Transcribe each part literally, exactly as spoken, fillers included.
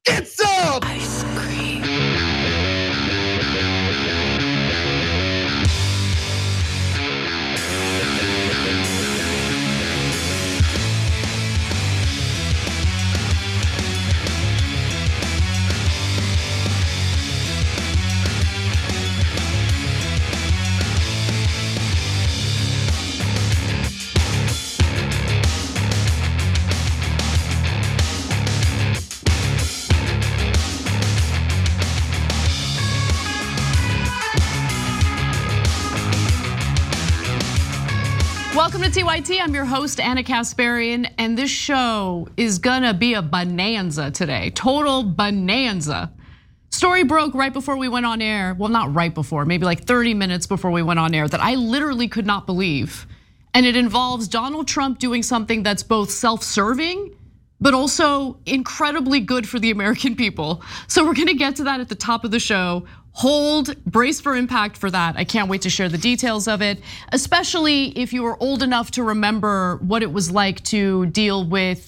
Get some! Ice cream. Welcome to T Y T, I'm your host, Anna Kasparian, and this show is gonna be a bonanza today, total bonanza. Story broke right before we went on air, well not right before, maybe like thirty minutes before we went on air that I literally could not believe. And it involves Donald Trump doing something that's both self-serving, but also incredibly good for the American people. So we're gonna get to that at the top of the show. Hold, brace for impact for that. I can't wait to share the details of it, especially if you were old enough to remember what it was like to deal with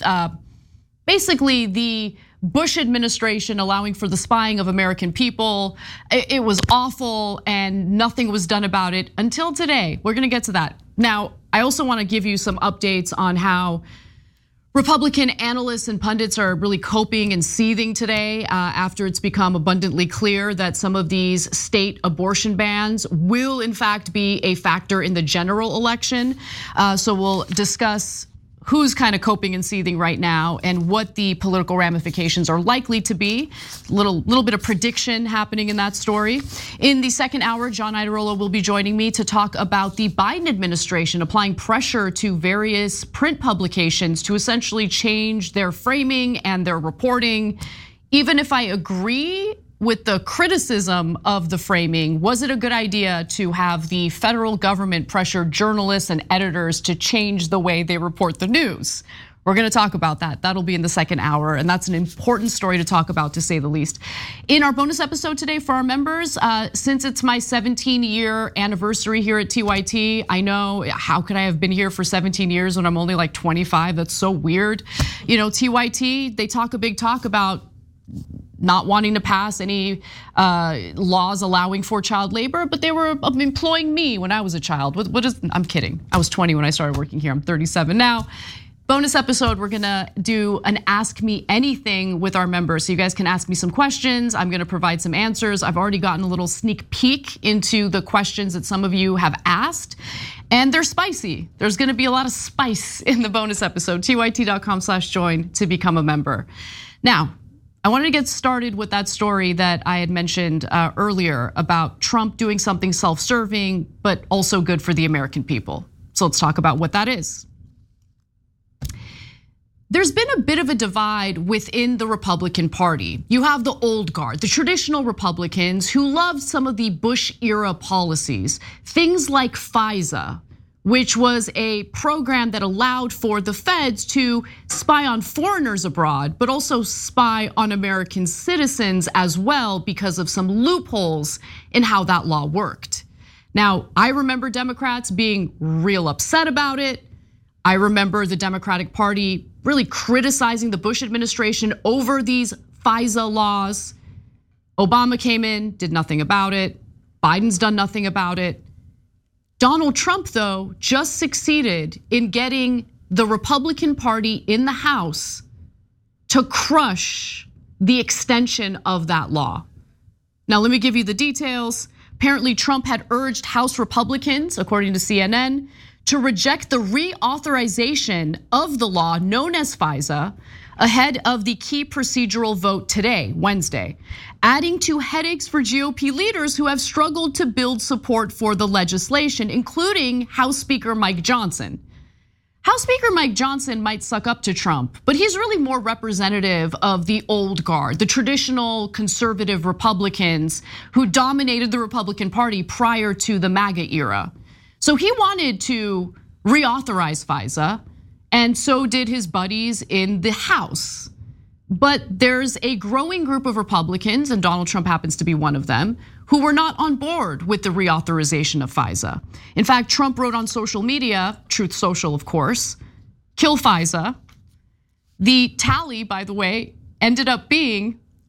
basically the Bush administration allowing for the spying of American people. It was awful and nothing was done about it until today. We're gonna get to that. Now, I also wanna give you some updates on how Republican analysts and pundits are really coping and seething today after it's become abundantly clear that some of these state abortion bans will in fact be a factor in the general election. So we'll discuss who's kind of coping and seething right now and what the political ramifications are likely to be. Little, little bit of prediction happening in that story. In the second hour, John Iadarola will be joining me to talk about the Biden administration applying pressure to various print publications to essentially change their framing and their reporting. Even if I agree with the criticism of the framing, was it a good idea to have the federal government pressure journalists and editors to change the way they report the news? We're gonna talk about that. That'll be in the second hour, and that's an important story to talk about, to say the least. In our bonus episode today for our members, since it's my seventeen year anniversary here at T Y T, I know, how could I have been here for seventeen years when I'm only like twenty-five? That's so weird. You know, T Y T, they talk a big talk about not wanting to pass any laws allowing for child labor, but they were employing me when I was a child. What is, I'm kidding. I was twenty when I started working here. I'm thirty-seven now. Bonus episode, we're gonna do an Ask Me Anything with our members. So you guys can ask me some questions. I'm gonna provide some answers. I've already gotten a little sneak peek into the questions that some of you have asked, and they're spicy. There's gonna be a lot of spice in the bonus episode. T Y T dot com slash join to become a member. Now, I wanted to get started with that story that I had mentioned earlier about Trump doing something self-serving, but also good for the American people. So let's talk about what that is. There's been a bit of a divide within the Republican Party. You have the old guard, the traditional Republicans who loved some of the Bush era policies, things like FISA, which was a program that allowed for the feds to spy on foreigners abroad, but also spy on American citizens as well because of some loopholes in how that law worked. Now, I remember Democrats being real upset about it. I remember the Democratic Party really criticizing the Bush administration over these FISA laws. Obama came in, did nothing about it. Biden's done nothing about it. Donald Trump, though, just succeeded in getting the Republican Party in the House to crush the extension of that law. Now, let me give you the details. Apparently, Trump had urged House Republicans, according to C N N, to reject the reauthorization of the law known as FISA ahead of the key procedural vote today, Wednesday, adding to headaches for G O P leaders who have struggled to build support for the legislation, including House Speaker Mike Johnson. House Speaker Mike Johnson might suck up to Trump, but he's really more representative of the old guard, the traditional conservative Republicans who dominated the Republican Party prior to the MAGA era. So he wanted to reauthorize FISA, and so did his buddies in the House. But there's a growing group of Republicans, and Donald Trump happens to be one of them, who were not on board with the reauthorization of FISA. In fact, Trump wrote on social media, Truth Social of course, kill FISA. The tally, by the way, ended up being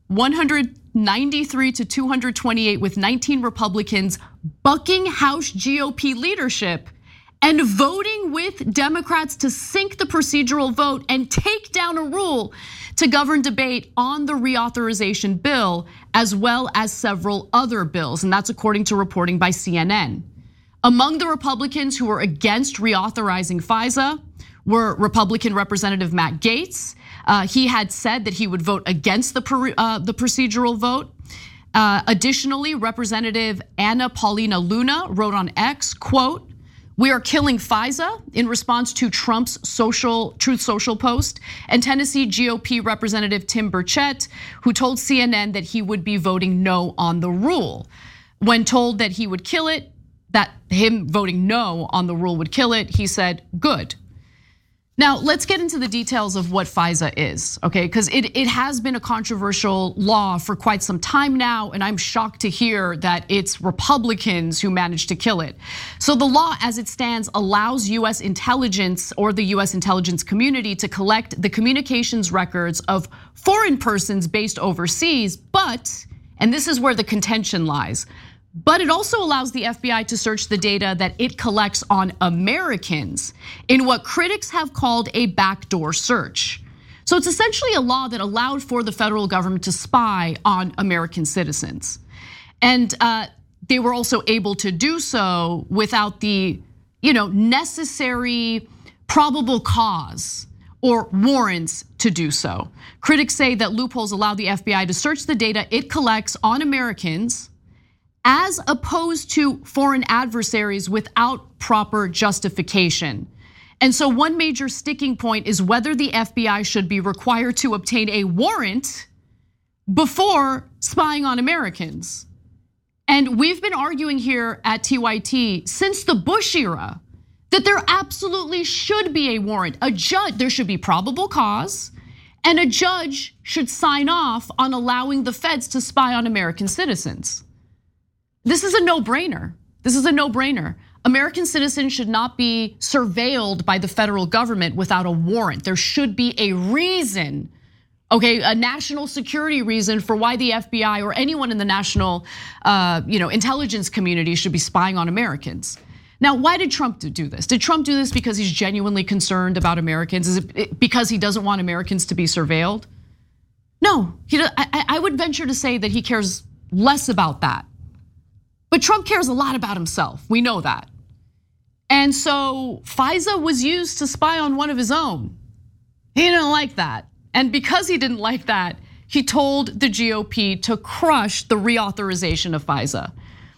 one hundred ninety-three to two hundred twenty-eight with nineteen Republicans bucking House G O P leadership and voting with Democrats to sink the procedural vote and take down a rule to govern debate on the reauthorization bill, as well as several other bills, and that's according to reporting by C N N. Among the Republicans who were against reauthorizing FISA were Republican Representative Matt Gaetz. Uh, he had said that he would vote against the, uh, the procedural vote. Uh, additionally, Representative Anna Paulina Luna wrote on X, quote, "We are killing FISA," in response to Trump's social Truth Social post, and Tennessee G O P Representative Tim Burchett, who told C N N that he would be voting no on the rule. When told that he would kill it, that him voting no on the rule would kill it, he said, "Good." Now, let's get into the details of what FISA is, okay? Because it, it has been a controversial law for quite some time now, and I'm shocked to hear that it's Republicans who managed to kill it. So the law as it stands allows U S intelligence or the U S intelligence community to collect the communications records of foreign persons based overseas, but, and this is where the contention lies, but it also allows the F B I to search the data that it collects on Americans in what critics have called a backdoor search. So it's essentially a law that allowed for the federal government to spy on American citizens. And they were also able to do so without the, you know, necessary probable cause or warrants to do so. Critics say that loopholes allow the F B I to search the data it collects on Americans as opposed to foreign adversaries without proper justification. And so one major sticking point is whether the F B I should be required to obtain a warrant before spying on Americans. And we've been arguing here at T Y T since the Bush era that there absolutely should be a warrant. A judge, there should be probable cause, and a judge should sign off on allowing the feds to spy on American citizens. This is a no-brainer. This is a no-brainer. American citizens should not be surveilled by the federal government without a warrant. There should be a reason, okay, a national security reason for why the F B I or anyone in the national, you know, intelligence community should be spying on Americans. Now, why did Trump do this? Did Trump do this because he's genuinely concerned about Americans? Is it because he doesn't want Americans to be surveilled? No, he, I would venture to say that he cares less about that. But Trump cares a lot about himself, we know that. And so FISA was used to spy on one of his own. He didn't like that. And because he didn't like that, he told the G O P to crush the reauthorization of FISA.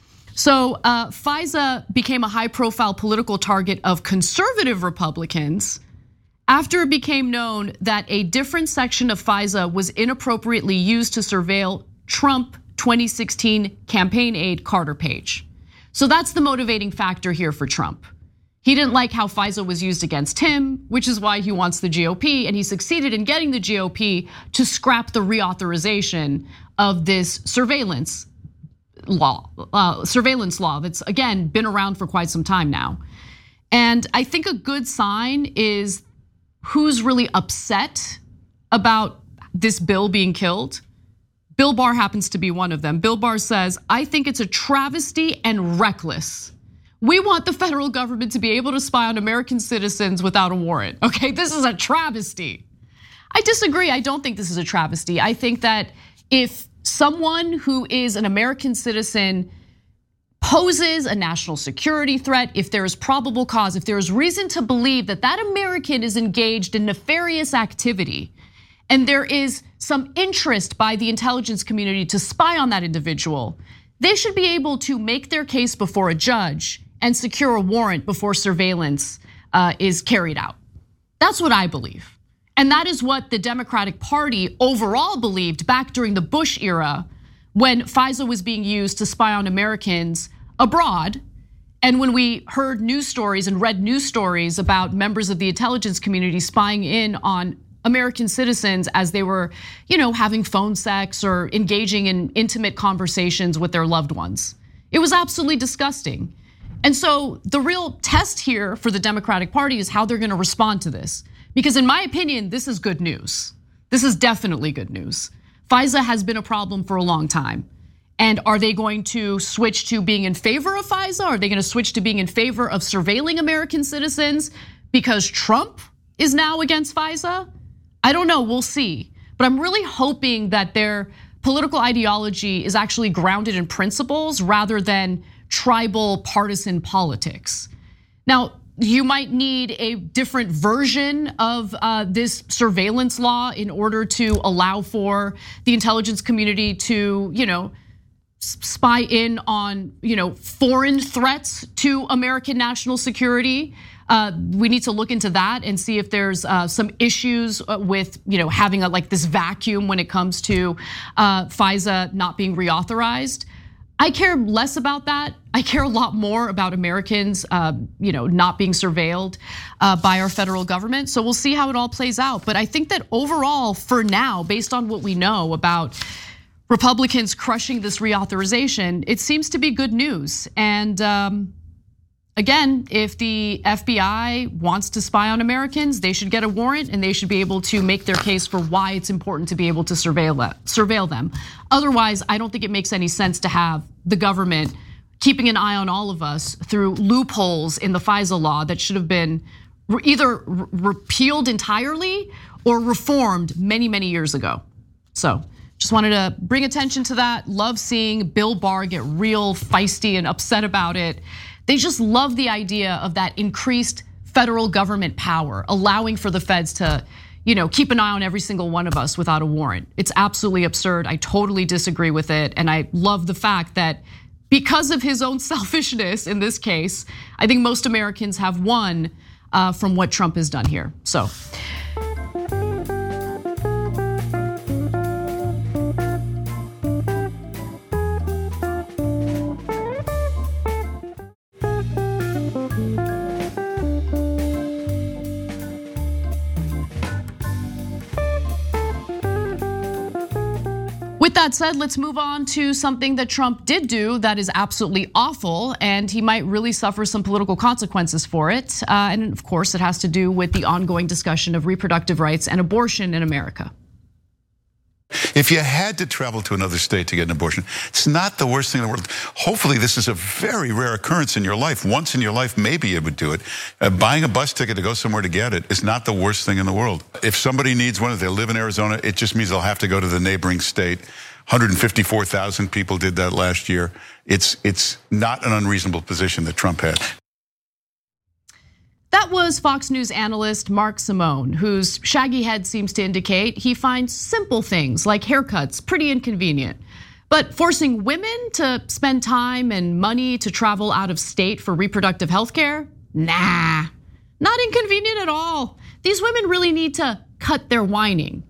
So FISA became a high profile political target of conservative Republicans after it became known that a different section of FISA was inappropriately used to surveil Trump twenty sixteen campaign aide Carter Page. So that's the motivating factor here for Trump. He didn't like how FISA was used against him, which is why he wants the G O P, and he succeeded in getting the G O P to scrap the reauthorization of this surveillance law, uh, surveillance law that's again been around for quite some time now. And I think a good sign is who's really upset about this bill being killed. Bill Barr happens to be one of them. Bill Barr says, "I think it's a travesty and reckless. We want the federal government to be able to spy on American citizens without a warrant." Okay, this is a travesty. I disagree, I don't think this is a travesty. I think that if someone who is an American citizen poses a national security threat, if there is probable cause, if there is reason to believe that that American is engaged in nefarious activity, and there is some interest by the intelligence community to spy on that individual, they should be able to make their case before a judge and secure a warrant before surveillance is carried out. That's what I believe. And that is what the Democratic Party overall believed back during the Bush era when FISA was being used to spy on Americans abroad. And when we heard news stories and read news stories about members of the intelligence community spying in on American citizens as they were, you know, having phone sex or engaging in intimate conversations with their loved ones. It was absolutely disgusting. And so the real test here for the Democratic Party is how they're gonna respond to this. Because in my opinion, this is good news. This is definitely good news. FISA has been a problem for a long time. And are they going to switch to being in favor of FISA? Are they going to switch to being in favor of surveilling American citizens because Trump is now against FISA? I don't know, we'll see. But I'm really hoping that their political ideology is actually grounded in principles rather than tribal partisan politics. Now, you might need a different version of this surveillance law in order to allow for the intelligence community to, you know, spy in on, you know, foreign threats to American national security. Uh, we need to look into that and see if there's uh, some issues with, you know, having a, like this vacuum when it comes to uh, FISA not being reauthorized. I care less about that. I care a lot more about Americans, uh, you know, not being surveilled uh, by our federal government. So we'll see how it all plays out. But I think that overall, for now, based on what we know about Republicans crushing this reauthorization, it seems to be good news. And um, again, if the F B I wants to spy on Americans, they should get a warrant and they should be able to make their case for why it's important to be able to surveil that, surveil them. Otherwise, I don't think it makes any sense to have the government keeping an eye on all of us through loopholes in the FISA law that should have been either repealed entirely or reformed many, many years ago. So just wanted to bring attention to that. Love seeing Bill Barr get real feisty and upset about it. They just love the idea of that increased federal government power, allowing for the feds to, you know, keep an eye on every single one of us without a warrant. It's absolutely absurd. I totally disagree with it. And I love the fact that because of his own selfishness in this case, I think most Americans have won from what Trump has done here. So. With that said, let's move on to something that Trump did do that is absolutely awful, and he might really suffer some political consequences for it. And of course, it has to do with the ongoing discussion of reproductive rights and abortion in America. If you had to travel to another state to get an abortion, it's not the worst thing in the world. Hopefully this is a very rare occurrence in your life. Once in your life, maybe you would do it. Uh, buying a bus ticket to go somewhere to get it is not the worst thing in the world. If somebody needs one, if they live in Arizona, it just means they'll have to go to the neighboring state. one hundred fifty-four thousand people did that last year. It's, it's not an unreasonable position that Trump had. That was Fox News analyst Mark Simone, whose shaggy head seems to indicate he finds simple things like haircuts pretty inconvenient. But forcing women to spend time and money to travel out of state for reproductive health care? Nah, not inconvenient at all. These women really need to cut their whining.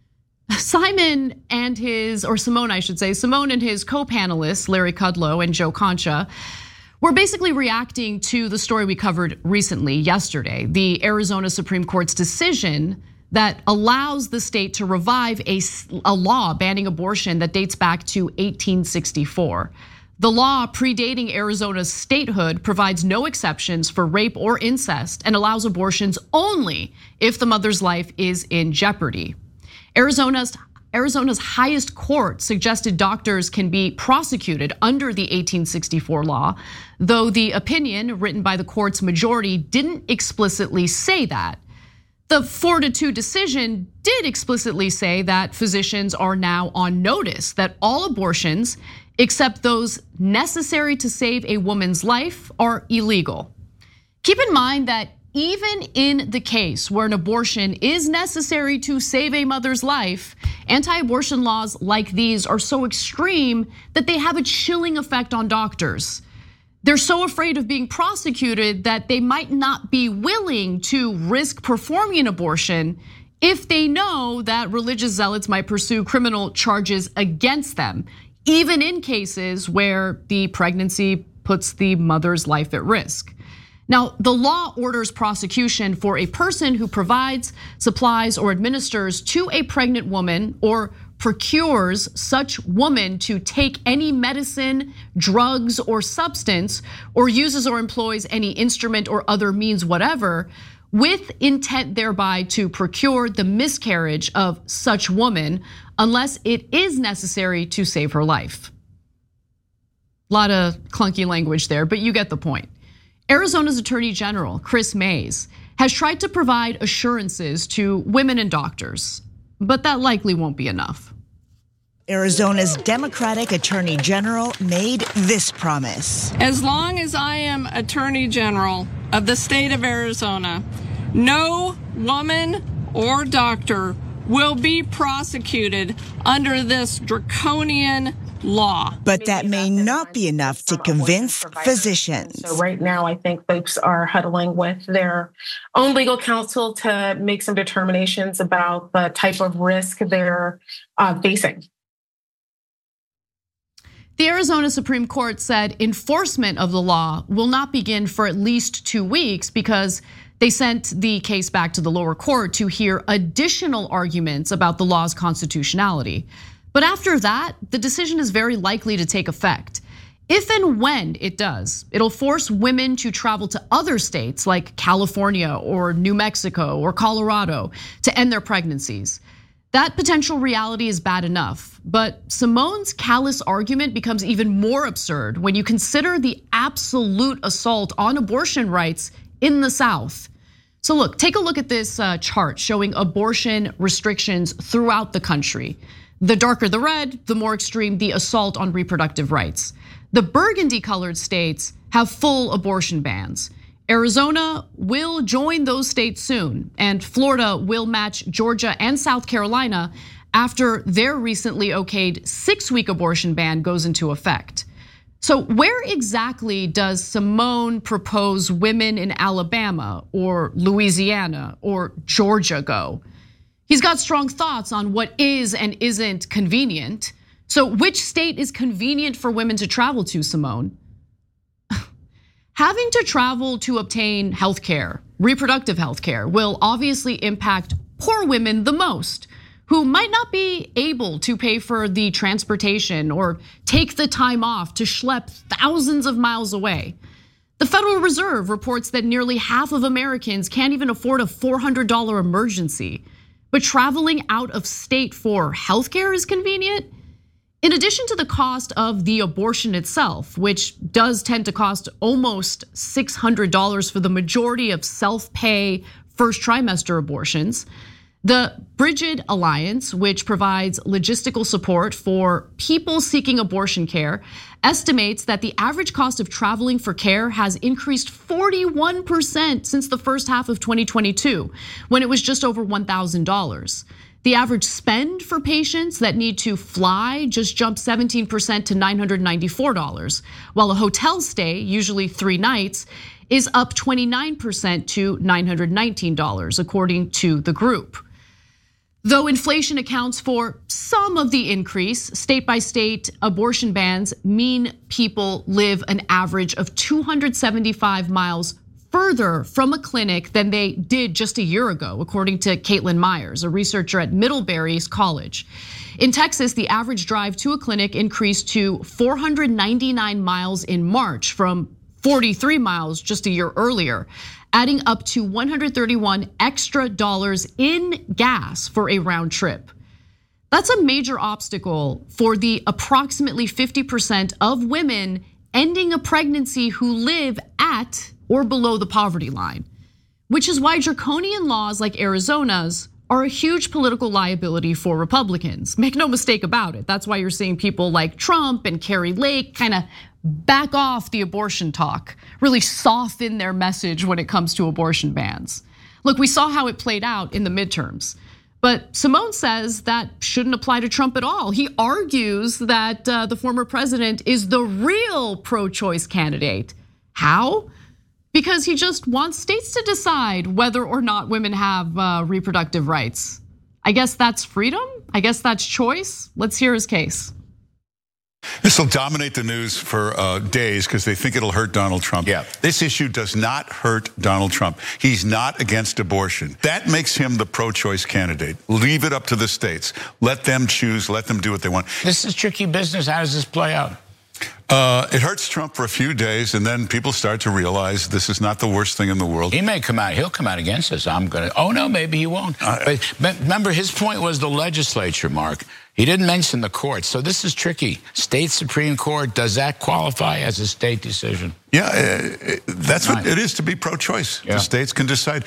Simon and his, or Simone I should say, Simone and his co-panelists, Larry Kudlow and Joe Concha, we're basically reacting to the story we covered recently, yesterday, the Arizona Supreme Court's decision that allows the state to revive a, a law banning abortion that dates back to eighteen sixty-four. The law predating Arizona's statehood provides no exceptions for rape or incest and allows abortions only if the mother's life is in jeopardy. Arizona's Arizona's highest court suggested doctors can be prosecuted under the eighteen sixty-four law, though the opinion written by the court's majority didn't explicitly say that. The four to two decision did explicitly say that physicians are now on notice that all abortions, except those necessary to save a woman's life, are illegal. Keep in mind that even in the case where an abortion is necessary to save a mother's life, anti-abortion laws like these are so extreme that they have a chilling effect on doctors. They're so afraid of being prosecuted that they might not be willing to risk performing an abortion if they know that religious zealots might pursue criminal charges against them, even in cases where the pregnancy puts the mother's life at risk. Now, the law orders prosecution for a person who provides, supplies, or administers to a pregnant woman or procures such woman to take any medicine, drugs, or substance, or uses or employs any instrument or other means whatever, with intent thereby to procure the miscarriage of such woman unless it is necessary to save her life. A lot of clunky language there, but you get the point. Arizona's Attorney General, Kris Mayes, has tried to provide assurances to women and doctors, but that likely won't be enough. Arizona's Democratic Attorney General made this promise. As long as I am Attorney General of the state of Arizona, no woman or doctor will be prosecuted under this draconian law. But that may not be enough to convince physicians. So right now, I think folks are huddling with their own legal counsel to make some determinations about the type of risk they're facing. The Arizona Supreme Court said enforcement of the law will not begin for at least two weeks because they sent the case back to the lower court to hear additional arguments about the law's constitutionality. But after that, the decision is very likely to take effect. If and when it does, it'll force women to travel to other states like California or New Mexico or Colorado to end their pregnancies. That potential reality is bad enough, but Simone's callous argument becomes even more absurd when you consider the absolute assault on abortion rights in the South. So look, take a look at this chart showing abortion restrictions throughout the country. The darker the red, the more extreme the assault on reproductive rights. The burgundy colored states have full abortion bans. Arizona will join those states soon, and Florida will match Georgia and South Carolina after their recently okayed six-week abortion ban goes into effect. So where exactly does Simone propose women in Alabama or Louisiana or Georgia go? He's got strong thoughts on what is and isn't convenient. So which state is convenient for women to travel to, Simone? Having to travel to obtain health care, reproductive health care, will obviously impact poor women the most, who might not be able to pay for the transportation or take the time off to schlep thousands of miles away. The Federal Reserve reports that nearly half of Americans can't even afford a four hundred dollar emergency. But traveling out of state for healthcare is convenient. In addition to the cost of the abortion itself, which does tend to cost almost six hundred dollars for the majority of self-pay first trimester abortions, the Brigid Alliance, which provides logistical support for people seeking abortion care, estimates that the average cost of traveling for care has increased forty-one percent since the first half of twenty twenty-two, when it was just over one thousand dollars. The average spend for patients that need to fly just jumped seventeen percent to nine hundred ninety-four dollars, while a hotel stay, usually three nights, is up twenty-nine percent to nine hundred nineteen dollars, according to the group. Though inflation accounts for some of the increase, state by state abortion bans mean people live an average of two hundred seventy-five miles further from a clinic than they did just a year ago, according to Caitlin Myers, a researcher at Middlebury's College. In Texas, the average drive to a clinic increased to four hundred ninety-nine miles in March from forty-three miles just a year earlier, adding up to one hundred thirty-one extra dollars in gas for a round trip. That's a major obstacle for the approximately fifty percent of women ending a pregnancy who live at or below the poverty line, which is why draconian laws like Arizona's are a huge political liability for Republicans. Make no mistake about it. That's why you're seeing people like Trump and Carrie Lake kind of back off the abortion talk, really soften their message when it comes to abortion bans. Look, we saw how it played out in the midterms. But Simone says that shouldn't apply to Trump at all. He argues that the former president is the real pro-choice candidate. How? Because he just wants states to decide whether or not women have reproductive rights. I guess that's freedom? I guess that's choice? Let's hear his case. This will dominate the news for days because they think it'll hurt Donald Trump. Yeah. This issue does not hurt Donald Trump. He's not against abortion. That makes him the pro-choice candidate. Leave it up to the states. Let them choose, let them do what they want. This is tricky business. How does this play out? Uh, it hurts Trump for a few days, and then people start to realize this is not the worst thing in the world. He may come out, he'll come out against us. I'm gonna, oh no, maybe he won't. Uh, but remember, his point was the legislature, Mark. He didn't mention the court, so this is tricky. State Supreme Court, does that qualify as a state decision? Yeah, uh, that's what it is to be pro-choice. Yeah. The states can decide.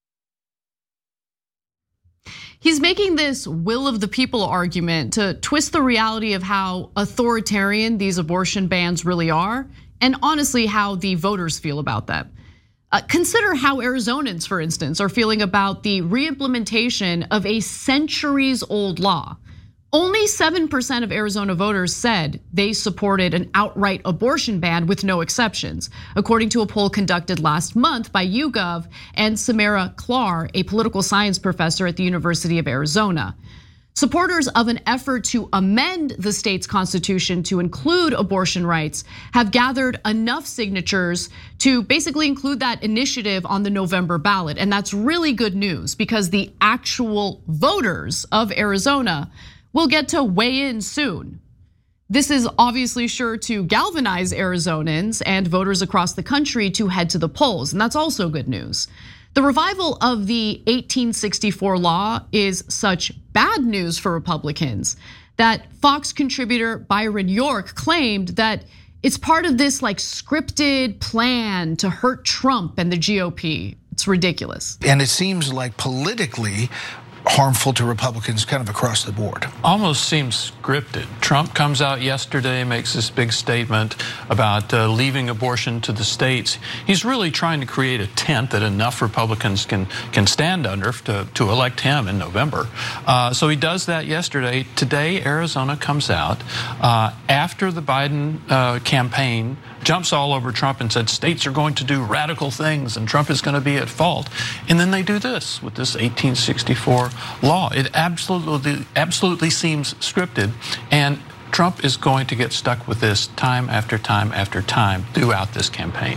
He's making this will of the people argument to twist the reality of how authoritarian these abortion bans really are, and honestly, how the voters feel about them. Uh, consider how Arizonans, for instance, are feeling about the reimplementation of a centuries-old law. Only seven percent of Arizona voters said they supported an outright abortion ban with no exceptions, according to a poll conducted last month by YouGov and Samara Klar, a political science professor at the University of Arizona. Supporters of an effort to amend the state's constitution to include abortion rights have gathered enough signatures to basically include that initiative on the November ballot. And that's really good news because the actual voters of Arizona will get to weigh in soon. This is obviously sure to galvanize Arizonans and voters across the country to head to the polls, and that's also good news. The revival of the eighteen sixty-four law is such bad news for Republicans that Fox contributor Byron York claimed that it's part of this like scripted plan to hurt Trump and the G O P. It's ridiculous. And it seems like politically harmful to Republicans kind of across the board. Almost seems scripted. Trump comes out yesterday, makes this big statement about uh, leaving abortion to the states. He's really trying to create a tent that enough Republicans can can stand under to, to elect him in November. Uh, so he does that yesterday. Today, Arizona comes out uh, after the Biden uh, campaign jumps all over Trump and said states are going to do radical things and Trump is going to be at fault. And then they do this with this eighteen sixty-four law. It absolutely, absolutely seems scripted. And Trump is going to get stuck with this time after time after time throughout this campaign.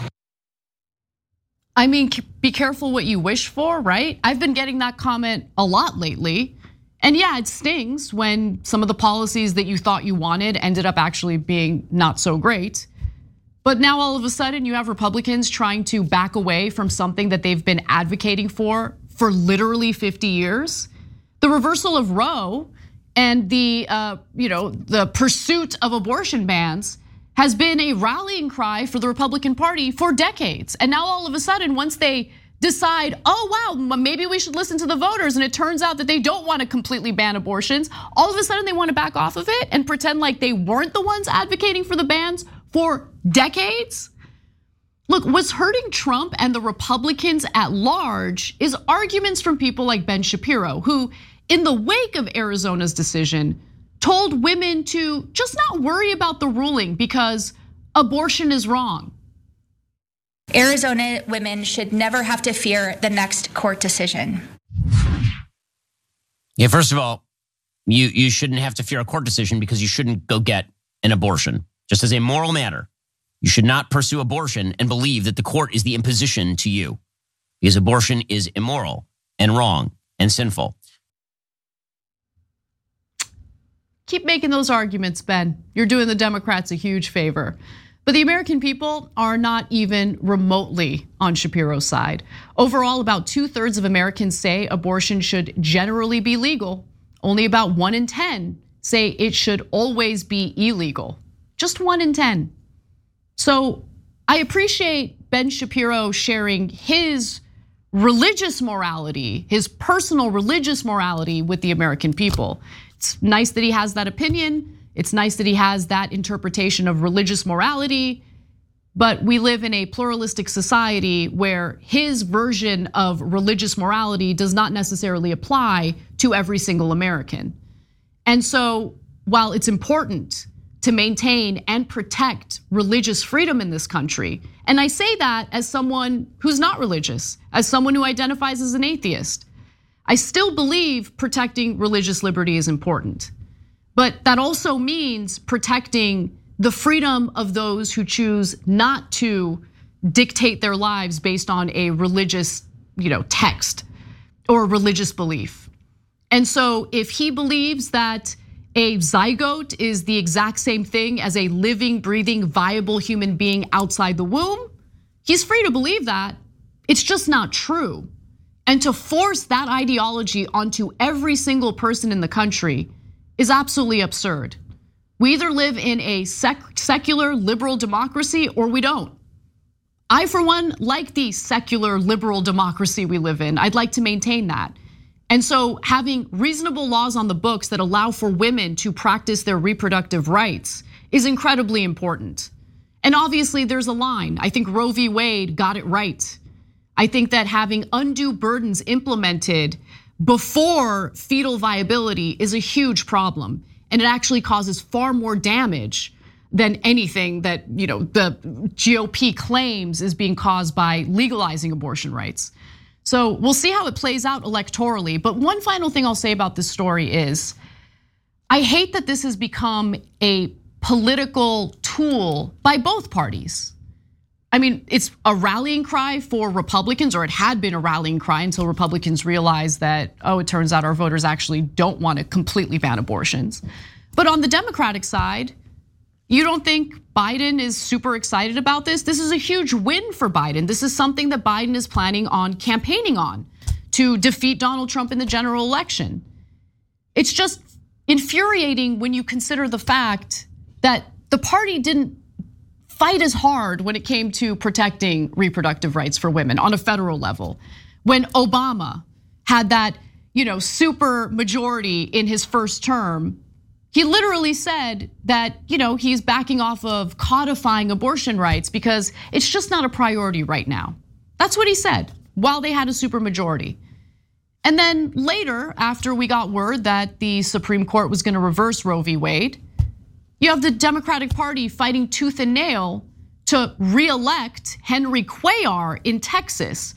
I mean, be careful what you wish for, right? I've been getting that comment a lot lately. And yeah, it stings when some of the policies that you thought you wanted ended up actually being not so great. But now all of a sudden you have Republicans trying to back away from something that they've been advocating for for literally fifty years. The reversal of Roe and the uh, you know the pursuit of abortion bans has been a rallying cry for the Republican Party for decades. And now all of a sudden, once they decide, oh wow, maybe we should listen to the voters, and it turns out that they don't want to completely ban abortions, all of a sudden they want to back off of it and pretend like they weren't the ones advocating for the bans for decades. Look, what's hurting Trump and the Republicans at large is arguments from people like Ben Shapiro, who in the wake of Arizona's decision told women to just not worry about the ruling because abortion is wrong. Arizona women should never have to fear the next court decision. Yeah, first of all, you, you shouldn't have to fear a court decision because you shouldn't go get an abortion. Just as a moral matter, you should not pursue abortion and believe that the court is the imposition to you, because abortion is immoral and wrong and sinful. Keep making those arguments, Ben. You're doing the Democrats a huge favor. But the American people are not even remotely on Shapiro's side. Overall, about two thirds of Americans say abortion should generally be legal. Only about one in ten say it should always be illegal. Just one in ten. So I appreciate Ben Shapiro sharing his religious morality, his personal religious morality with the American people. It's nice that he has that opinion. It's nice that he has that interpretation of religious morality. But we live in a pluralistic society where his version of religious morality does not necessarily apply to every single American. And so while it's important to maintain and protect religious freedom in this country, and I say that as someone who's not religious, as someone who identifies as an atheist, I still believe protecting religious liberty is important. But that also means protecting the freedom of those who choose not to dictate their lives based on a religious, you know, text or religious belief. And so if he believes that a zygote is the exact same thing as a living, breathing, viable human being outside the womb, he's free to believe that. It's just not true. And to force that ideology onto every single person in the country is absolutely absurd. We either live in a sec- secular liberal democracy or we don't. I, for one, like the secular liberal democracy we live in. I'd like to maintain that. And so having reasonable laws on the books that allow for women to practice their reproductive rights is incredibly important. And obviously there's a line. I think Roe v. Wade got it right. I think that having undue burdens implemented before fetal viability is a huge problem. And it actually causes far more damage than anything that, you know, the G O P claims is being caused by legalizing abortion rights. So we'll see how it plays out electorally. But one final thing I'll say about this story is, I hate that this has become a political tool by both parties. I mean, it's a rallying cry for Republicans, or it had been a rallying cry until Republicans realized that, oh, it turns out our voters actually don't want to completely ban abortions. But on the Democratic side, you don't think Biden is super excited about this? This is a huge win for Biden. This is something that Biden is planning on campaigning on to defeat Donald Trump in the general election. It's just infuriating when you consider the fact that the party didn't fight as hard when it came to protecting reproductive rights for women on a federal level. When Obama had that, you know, super majority in his first term, he literally said that, you know, he's backing off of codifying abortion rights because it's just not a priority right now. That's what he said while they had a supermajority. And then later, after we got word that the Supreme Court was gonna reverse Roe v. Wade, you have the Democratic Party fighting tooth and nail to reelect Henry Cuellar in Texas,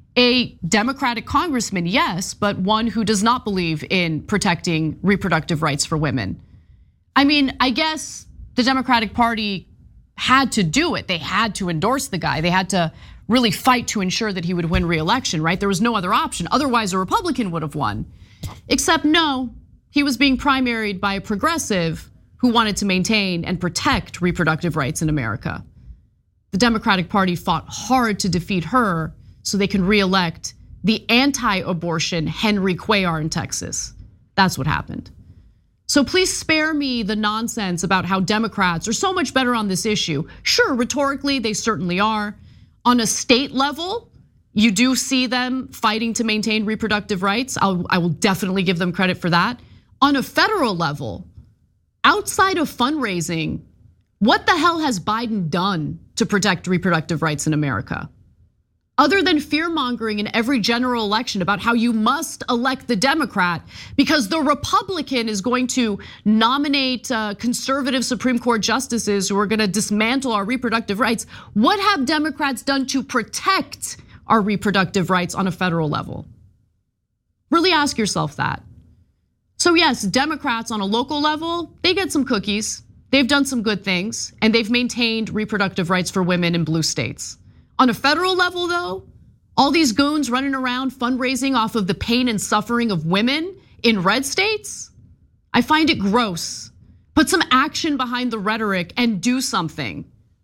a Democratic congressman, yes, but one who does not believe in protecting reproductive rights for women. I mean, I guess the Democratic Party had to do it. They had to endorse the guy. They had to really fight to ensure that he would win re-election, right? There was no other option. Otherwise, a Republican would have won. Except no, he was being primaried by a progressive who wanted to maintain and protect reproductive rights in America. The Democratic Party fought hard to defeat her so they can re-elect the anti-abortion Henry Cuellar in Texas. That's what happened. So please spare me the nonsense about how Democrats are so much better on this issue. Sure, rhetorically, they certainly are. On a state level, you do see them fighting to maintain reproductive rights. I'll, I will definitely give them credit for that. On a federal level, outside of fundraising, what the hell has Biden done to protect reproductive rights in America? Other than fear-mongering in every general election about how you must elect the Democrat because the Republican is going to nominate conservative Supreme Court justices who are gonna dismantle our reproductive rights. What have Democrats done to protect our reproductive rights on a federal level? Really ask yourself that. So yes, Democrats on a local level, they get some cookies. They've done some good things and they've maintained reproductive rights for women in blue states. On a federal level though, all these goons running around fundraising off of the pain and suffering of women in red states, I find it gross. Put some action behind the rhetoric and do something.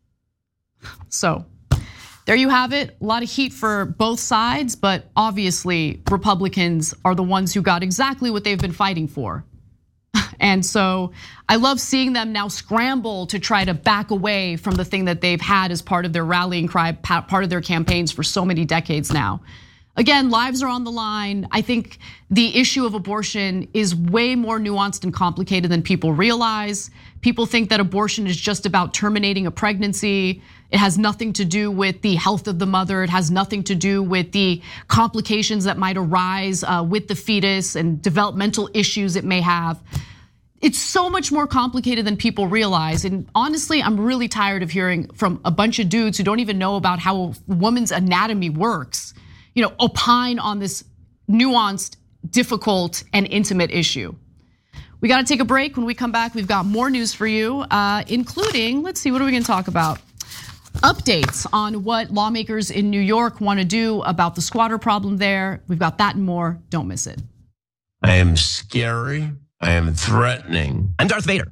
So there you have it, a lot of heat for both sides, but obviously Republicans are the ones who got exactly what they've been fighting for. And so I love seeing them now scramble to try to back away from the thing that they've had as part of their rallying cry, part of their campaigns for so many decades now. Again, lives are on the line. I think the issue of abortion is way more nuanced and complicated than people realize. People think that abortion is just about terminating a pregnancy. It has nothing to do with the health of the mother. It has nothing to do with the complications that might arise with the fetus and developmental issues it may have. It's so much more complicated than people realize. And honestly, I'm really tired of hearing from a bunch of dudes who don't even know about how a woman's anatomy works, you know, opine on this nuanced, difficult, and intimate issue. We gotta take a break. When we come back, we've got more news for you, including, let's see, what are we gonna talk about? Updates on what lawmakers in New York wanna do about the squatter problem there. We've got that and more, don't miss it. I am scary. I am threatening. I'm Darth Vader.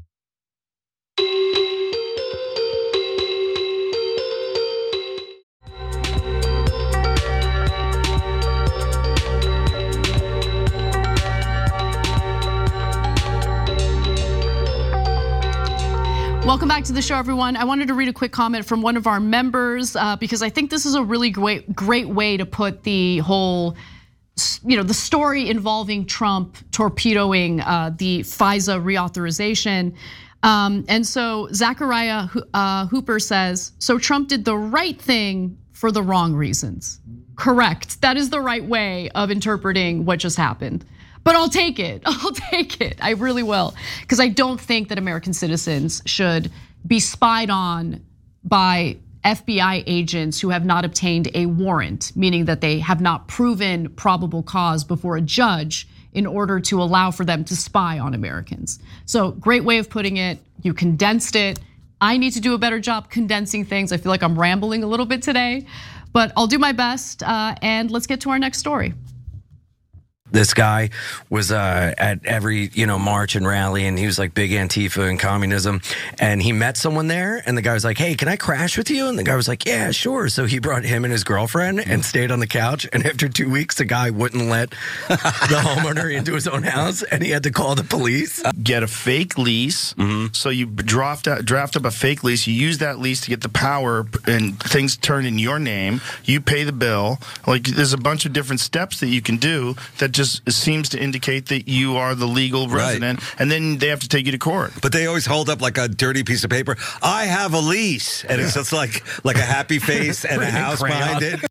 Welcome back to the show, everyone. I wanted to read a quick comment from one of our members uh, because I think this is a really great, great way to put the whole, you know, the story involving Trump torpedoing uh, the FISA reauthorization. Um, and so Zachariah uh, Hooper says, so Trump did the right thing for the wrong reasons. Correct. That is the right way of interpreting what just happened. But I'll take it, I'll take it, I really will. Because I don't think that American citizens should be spied on by F B I agents who have not obtained a warrant, meaning that they have not proven probable cause before a judge in order to allow for them to spy on Americans. So great way of putting it, you condensed it. I need to do a better job condensing things. I feel like I'm rambling a little bit today, but I'll do my best, and let's get to our next story. This guy was uh, at every, you know, march and rally, and he was like big Antifa and communism. And he met someone there, and the guy was like, "Hey, can I crash with you?" And the guy was like, "Yeah, sure." So he brought him and his girlfriend and stayed on the couch. And after two weeks, the guy wouldn't let the homeowner into his own house, and he had to call the police. Get a fake lease. Mm-hmm. So you draft draft up a fake lease. You use that lease to get the power, and things turn in your name. You pay the bill. Like there's a bunch of different steps that you can do that just seems to indicate that you are the legal resident, right. And then they have to take you to court. But they always hold up like a dirty piece of paper. I have a lease, and yeah. It's just like like a happy face and a house behind it.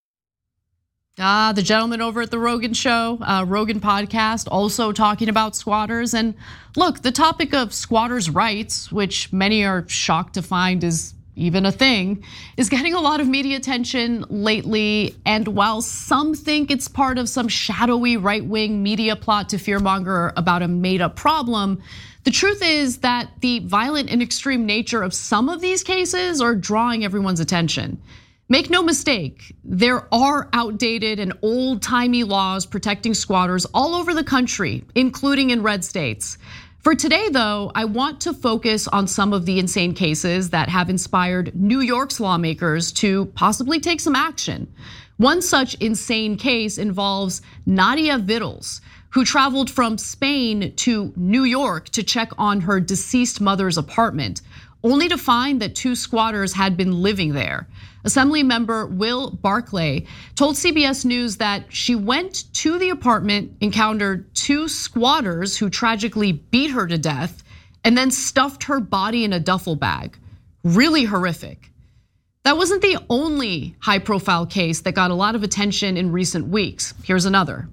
Ah, the gentleman over at the Rogan show, uh, Rogan podcast, also talking about squatters. And look, the topic of squatters' rights, which many are shocked to find is even a thing, is getting a lot of media attention lately. And while some think it's part of some shadowy right-wing media plot to fearmonger about a made-up problem, the truth is that the violent and extreme nature of some of these cases are drawing everyone's attention. Make no mistake, there are outdated and old-timey laws protecting squatters all over the country, including in red states. For today, though, I want to focus on some of the insane cases that have inspired New York's lawmakers to possibly take some action. One such insane case involves Nadia Vittles, who traveled from Spain to New York to check on her deceased mother's apartment, only to find that two squatters had been living there. Assemblymember Will Barclay told C B S News that she went to the apartment, encountered two squatters who tragically beat her to death, and then stuffed her body in a duffel bag. Really horrific. That wasn't the only high-profile case that got a lot of attention in recent weeks. Here's another.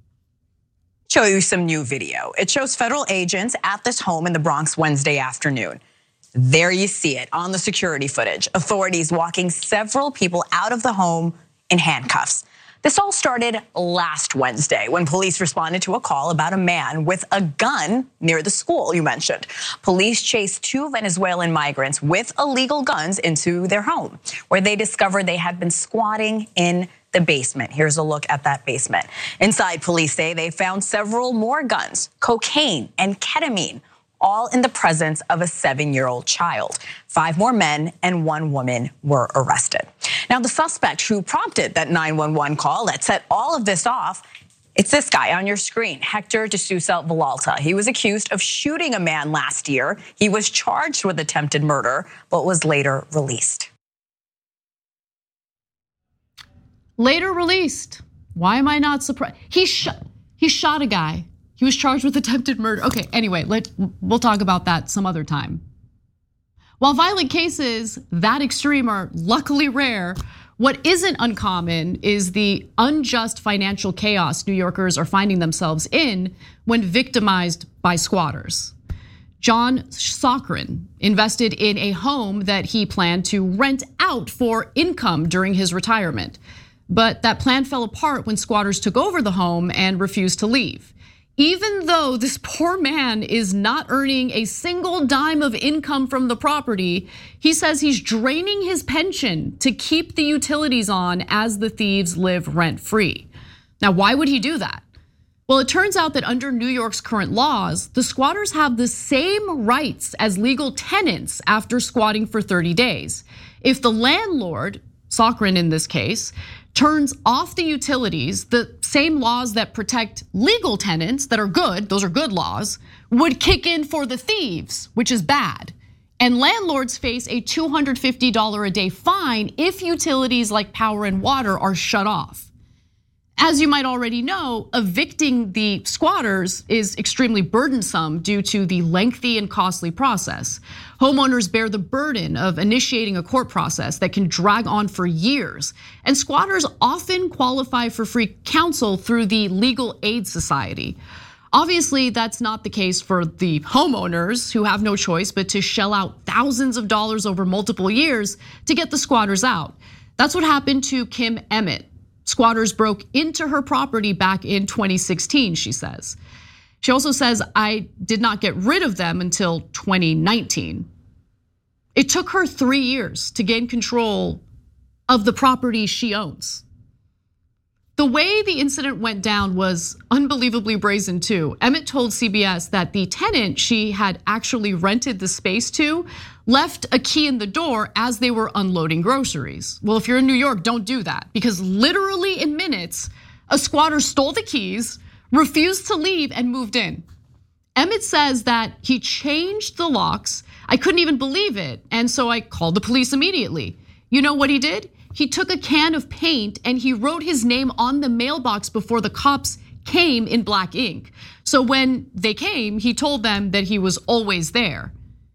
Show you some new video. It shows federal agents at this home in the Bronx Wednesday afternoon. There you see it on the security footage. Authorities walking several people out of the home in handcuffs. This all started last Wednesday when police responded to a call about a man with a gun near the school you mentioned. Police chased two Venezuelan migrants with illegal guns into their home, where they discovered they had been squatting in the basement. Here's a look at that basement. Inside, police say they found several more guns, cocaine, and ketamine, all in the presence of a seven-year-old child. Five more men and one woman were arrested. Now, the suspect who prompted that nine one one call that set all of this off, it's this guy on your screen, Hector De Sousa Villalta. He was accused of shooting a man last year. He was charged with attempted murder, but was later released. Later released. Why am I not surprised? He shot, he shot a guy. He was charged with attempted murder. Okay, anyway, let, we'll talk about that some other time. While violent cases that extreme are luckily rare, what isn't uncommon is the unjust financial chaos New Yorkers are finding themselves in when victimized by squatters. John Sokrin invested in a home that he planned to rent out for income during his retirement. But that plan fell apart when squatters took over the home and refused to leave. Even though this poor man is not earning a single dime of income from the property, he says he's draining his pension to keep the utilities on as the thieves live rent-free. Now, why would he do that? Well, it turns out that under New York's current laws, the squatters have the same rights as legal tenants after squatting for thirty days. If the landlord, Sokrin in this case, turns off the utilities, the same laws that protect legal tenants that are good, those are good laws, would kick in for the thieves, which is bad. And landlords face a two hundred fifty dollars a day fine if utilities like power and water are shut off. As you might already know, evicting the squatters is extremely burdensome due to the lengthy and costly process. Homeowners bear the burden of initiating a court process that can drag on for years, and squatters often qualify for free counsel through the Legal Aid Society. Obviously, that's not the case for the homeowners who have no choice but to shell out thousands of dollars over multiple years to get the squatters out. That's what happened to Kim Emmett. Squatters broke into her property back in twenty sixteen, she says. She also says, I did not get rid of them until twenty nineteen. It took her three years to gain control of the property she owns. The way the incident went down was unbelievably brazen too. Emmett told C B S that the tenant she had actually rented the space to left a key in the door as they were unloading groceries. Well, if you're in New York, don't do that, because literally in minutes, a squatter stole the keys, refused to leave, and moved in. Emmett says that he changed the locks. I couldn't even believe it, and so I called the police immediately. You know what he did? He took a can of paint and he wrote his name on the mailbox before the cops came in black ink. So when they came, he told them that he was always there.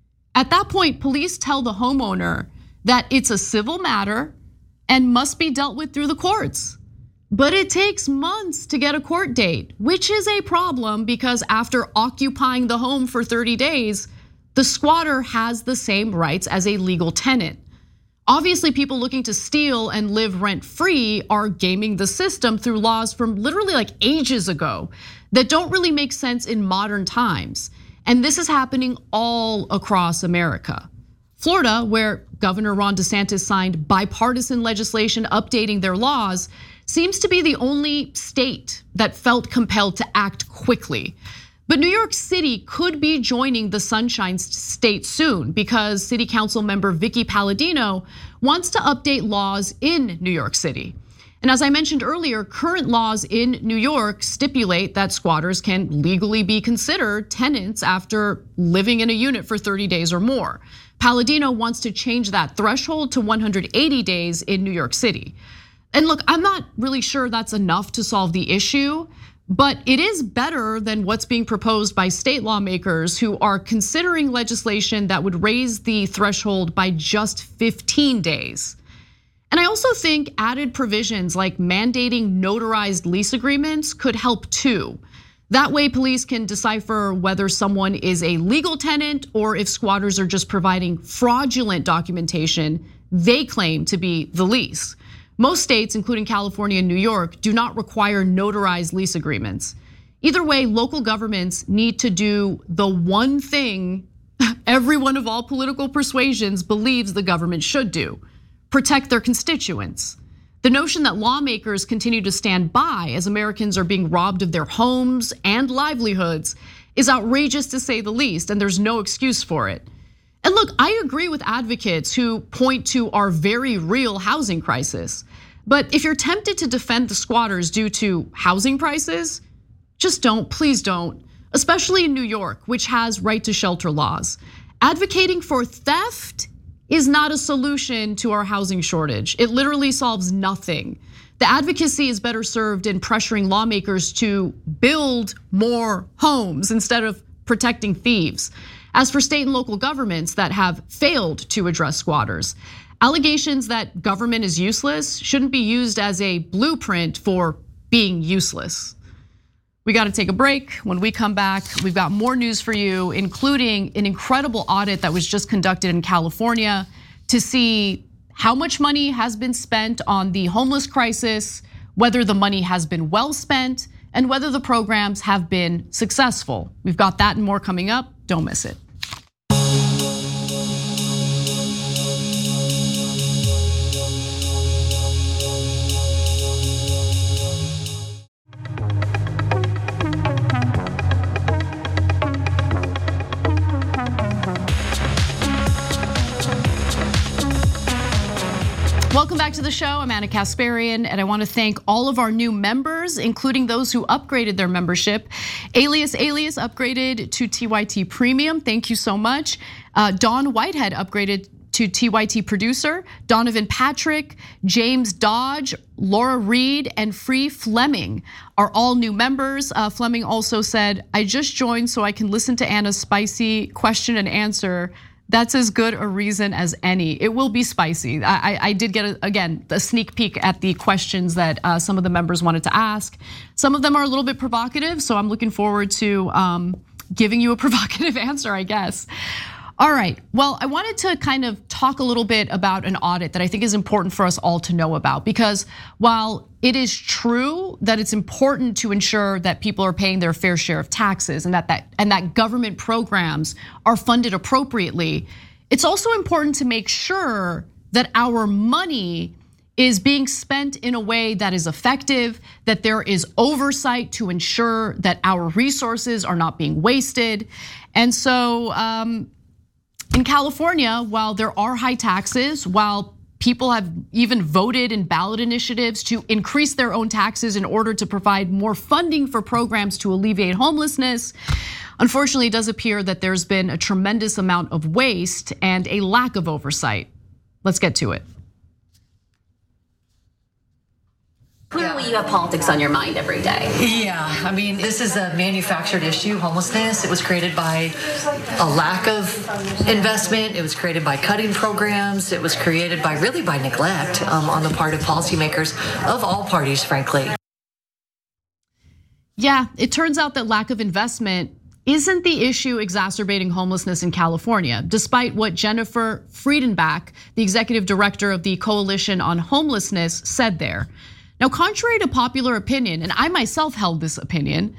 At that point, police tell the homeowner that it's a civil matter and must be dealt with through the courts. But it takes months to get a court date, which is a problem because after occupying the home for thirty days, the squatter has the same rights as a legal tenant. Obviously, people looking to steal and live rent-free are gaming the system through laws from literally like ages ago that don't really make sense in modern times. And this is happening all across America. Florida, where Governor Ron DeSantis signed bipartisan legislation updating their laws, seems to be the only state that felt compelled to act quickly. But New York City could be joining the Sunshine State soon because City Council member Vicky Palladino wants to update laws in New York City. And as I mentioned earlier, current laws in New York stipulate that squatters can legally be considered tenants after living in a unit for thirty days or more. Palladino wants to change that threshold to one hundred eighty days in New York City. And look, I'm not really sure that's enough to solve the issue, but it is better than what's being proposed by state lawmakers who are considering legislation that would raise the threshold by just fifteen days. And I also think added provisions like mandating notarized lease agreements could help too. That way police can decipher whether someone is a legal tenant or if squatters are just providing fraudulent documentation they claim to be the lease. Most states, including California and New York, do not require notarized lease agreements. Either way, local governments need to do the one thing everyone of all political persuasions believes the government should do: protect their constituents. The notion that lawmakers continue to stand by as Americans are being robbed of their homes and livelihoods is outrageous to say the least, and there's no excuse for it. And look, I agree with advocates who point to our very real housing crisis. But if you're tempted to defend the squatters due to housing prices, just don't, please don't, especially in New York, which has right to shelter laws. Advocating for theft is not a solution to our housing shortage. It literally solves nothing. The advocacy is better served in pressuring lawmakers to build more homes instead of protecting thieves. As for state and local governments that have failed to address squatters, allegations that government is useless shouldn't be used as a blueprint for being useless. We got to take a break. When we come back, we've got more news for you, including an incredible audit that was just conducted in California to see how much money has been spent on the homeless crisis, whether the money has been well spent, and whether the programs have been successful. We've got that and more coming up. Don't miss it. Welcome back to the show. I'm Anna Kasparian, and I want to thank all of our new members, including those who upgraded their membership. Alias Alias upgraded to T Y T Premium. Thank you so much. Uh, Dawn Whitehead upgraded to T Y T Producer. Donovan Patrick, James Dodge, Laura Reed, and Free Fleming are all new members. Uh, Fleming also said, I just joined so I can listen to Anna's spicy question and answer. That's as good a reason as any. It will be spicy. I, I did get, a, again, a sneak peek at the questions that uh, some of the members wanted to ask. Some of them are a little bit provocative, so I'm looking forward to um, giving you a provocative answer, I guess. All right, well, I wanted to kind of talk a little bit about an audit that I think is important for us all to know about, because while it is true that it's important to ensure that people are paying their fair share of taxes and that, that, and that government programs are funded appropriately, it's also important to make sure that our money is being spent in a way that is effective, that there is oversight to ensure that our resources are not being wasted. And so, um, in California, while there are high taxes, while people have even voted in ballot initiatives to increase their own taxes in order to provide more funding for programs to alleviate homelessness, unfortunately, it does appear that there's been a tremendous amount of waste and a lack of oversight. Let's get to it. Clearly, you have politics on your mind every day. Yeah, I mean, this is a manufactured issue, homelessness. It was created by a lack of investment. It was created by cutting programs. It was created by really by neglect um, on the part of policymakers of all parties, frankly. Yeah, it turns out that lack of investment isn't the issue exacerbating homelessness in California, despite what Jennifer Friedenbach, the executive director of the Coalition on Homelessness, said there. Now, contrary to popular opinion, and I myself held this opinion,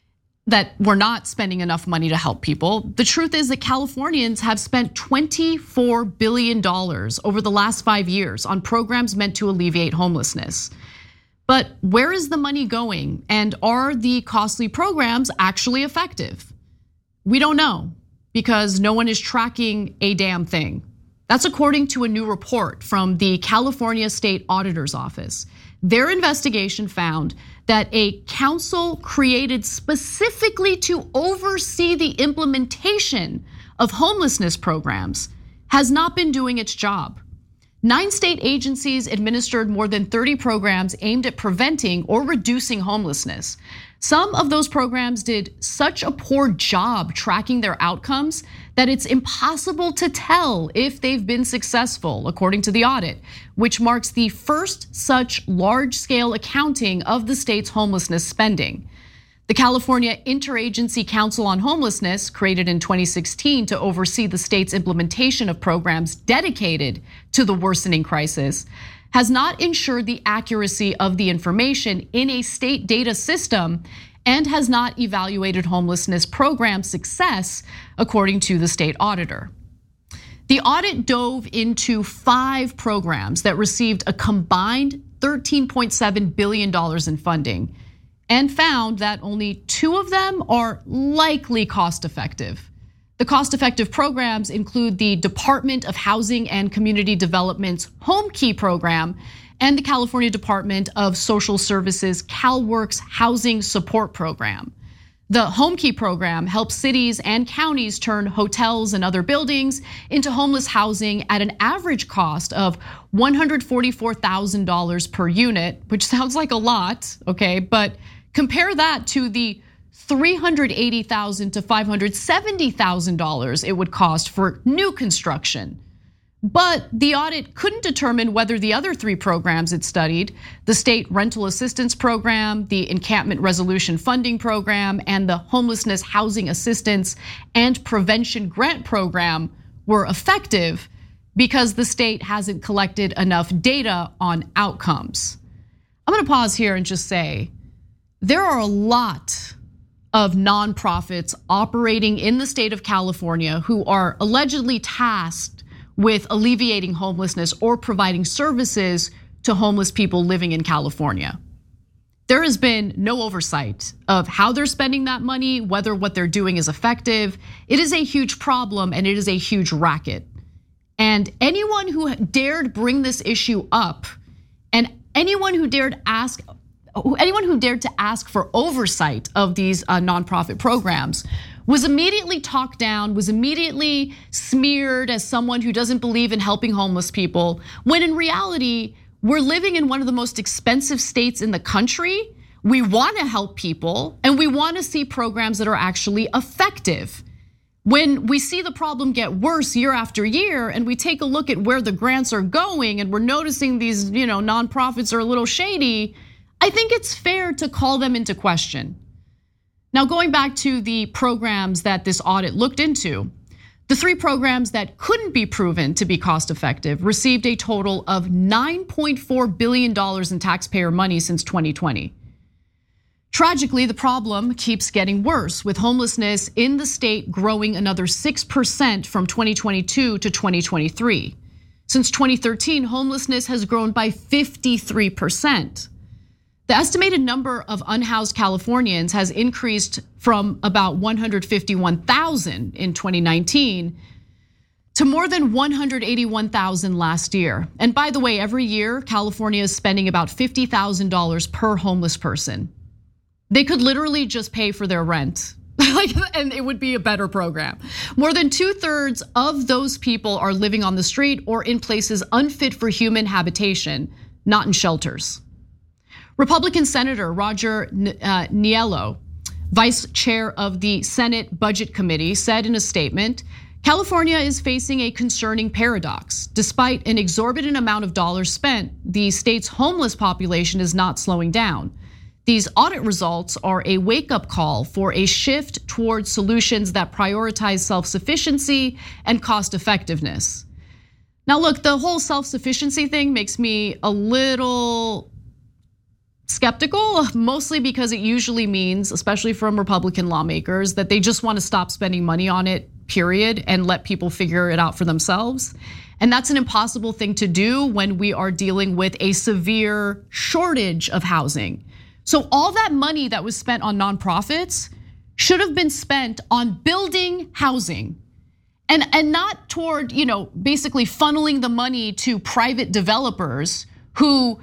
that we're not spending enough money to help people, the truth is that Californians have spent twenty-four billion dollars over the last five years on programs meant to alleviate homelessness. But where is the money going? And are the costly programs actually effective? We don't know, because no one is tracking a damn thing. That's according to a new report from the California State Auditor's Office. Their investigation found that a council created specifically to oversee the implementation of homelessness programs has not been doing its job. Nine state agencies administered more than thirty programs aimed at preventing or reducing homelessness. Some of those programs did such a poor job tracking their outcomes that it's impossible to tell if they've been successful, according to the audit, which marks the first such large-scale accounting of the state's homelessness spending. The California Interagency Council on Homelessness, created in twenty sixteen to oversee the state's implementation of programs dedicated to the worsening crisis, has not ensured the accuracy of the information in a state data system and has not evaluated homelessness program success, according to the state auditor. The audit dove into five programs that received a combined thirteen point seven billion dollars in funding and found that only two of them are likely cost effective. The cost-effective programs include the Department of Housing and Community Development's Home Key program and the California Department of Social Services CalWorks Housing Support Program. The Home Key program helps cities and counties turn hotels and other buildings into homeless housing at an average cost of one hundred forty-four thousand dollars per unit, which sounds like a lot, okay? But compare that to the three hundred eighty thousand dollars to five hundred seventy thousand dollars it would cost for new construction. But the audit couldn't determine whether the other three programs it studied, the State Rental Assistance Program, the Encampment Resolution Funding Program, and the Homelessness Housing Assistance and Prevention Grant Program, were effective because the state hasn't collected enough data on outcomes. I'm gonna pause here and just say, there are a lot of nonprofits operating in the state of California who are allegedly tasked with alleviating homelessness or providing services to homeless people living in California. There has been no oversight of how they're spending that money, whether what they're doing is effective. It is a huge problem and it is a huge racket. And anyone who dared bring this issue up, and anyone who dared ask, anyone who dared to ask for oversight of these nonprofit programs was immediately talked down, was immediately smeared as someone who doesn't believe in helping homeless people, when in reality, we're living in one of the most expensive states in the country. We wanna help people, and we wanna see programs that are actually effective. When we see the problem get worse year after year, and we take a look at where the grants are going, and we're noticing these, you know, nonprofits are a little shady, I think it's fair to call them into question. Now, going back to the programs that this audit looked into, the three programs that couldn't be proven to be cost effective received a total of nine point four billion dollars in taxpayer money since twenty twenty. Tragically, the problem keeps getting worse, with homelessness in the state growing another six percent from twenty twenty-two to twenty twenty-three. Since twenty thirteen, homelessness has grown by fifty-three percent. The estimated number of unhoused Californians has increased from about one hundred fifty-one thousand in twenty nineteen to more than one hundred eighty-one thousand last year. And by the way, every year, California is spending about fifty thousand dollars per homeless person. They could literally just pay for their rent, and it would be a better program. More than two thirds of those people are living on the street or in places unfit for human habitation, not in shelters. Republican Senator Roger Niello, vice chair of the Senate Budget Committee, said in a statement, California is facing a concerning paradox. Despite an exorbitant amount of dollars spent, the state's homeless population is not slowing down. These audit results are a wake-up call for a shift towards solutions that prioritize self-sufficiency and cost-effectiveness. Now look, the whole self-sufficiency thing makes me a little skeptical, mostly because it usually means, especially from Republican lawmakers, that they just want to stop spending money on it, period, and let people figure it out for themselves. And that's an impossible thing to do when we are dealing with a severe shortage of housing. So all that money that was spent on nonprofits should have been spent on building housing, and, and not toward, you know, basically funneling the money to private developers who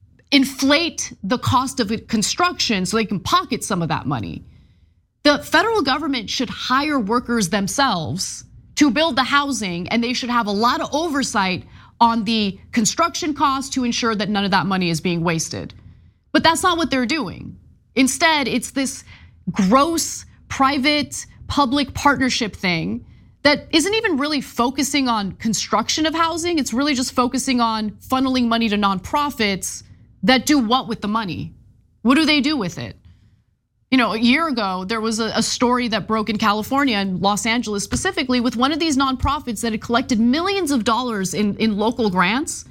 inflate the cost of construction so they can pocket some of that money. The federal government should hire workers themselves to build the housing, and they should have a lot of oversight on the construction costs to ensure that none of that money is being wasted. But that's not what they're doing. Instead, it's this gross private public partnership thing that isn't even really focusing on construction of housing. It's really just focusing on funneling money to nonprofits that do what with the money? What do they do with it? You know, a year ago, there was a story that broke in California and Los Angeles specifically with one of these nonprofits that had collected millions of dollars in, in local grants.